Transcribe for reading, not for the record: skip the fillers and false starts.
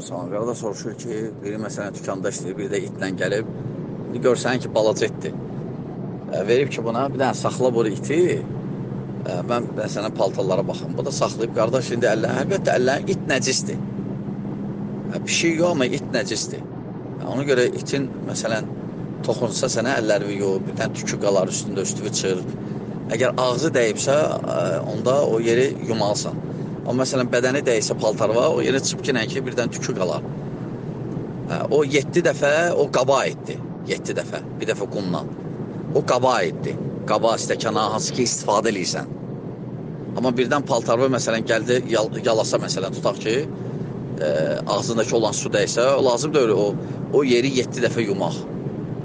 Sonra qardaş soruşur ki, biri məsələn dükanda işləyir, biri də itlə gəlib. İndi görsən ki, balaca itdir. Verib ki, buna bir dənə saxla bu iti. Mən məsələn paltarlara baxım. Bu da saxlayıb, qardaş indi əlbəttə əllərin it nəcisdir. Pişik yox, amma it nəcisdir. Ona görə itin məsələn toxunsa sənə əlləri yox, bir dənə tükü qalar üstündə, üstü çırp. Əgər ağzı dəyibsə, onda o yeri yumalısan. Amma məsələn bədəni dəysə paltar var, o yeri çıpkinə ki, birdən tükü qalar. O 7 dəfə o qaba aiddir. 7 dəfə, bir dəfə qumla. O qaba aiddir. Qaba, stəkana, hansı ki istifadə edirsən. Amma birdən paltar var, məsələn gəldi, yalasa məsələn, tutaq ki, ağzındakı olan su dəysə, o lazım deyil, o yeri 7 dəfə yumaq.